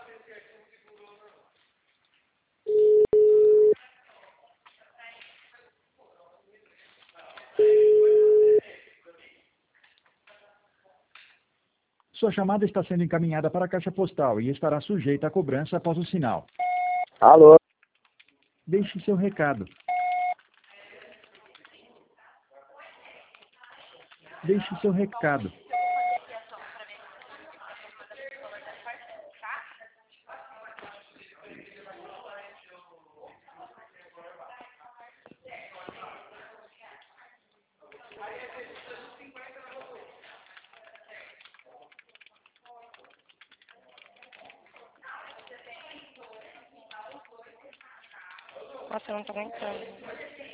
Sua chamada está sendo encaminhada para a caixa postal e estará sujeita a cobrança após o sinal. Alô? Deixe seu recado. Deixe seu recado. Nossa, eu não tô aguentando.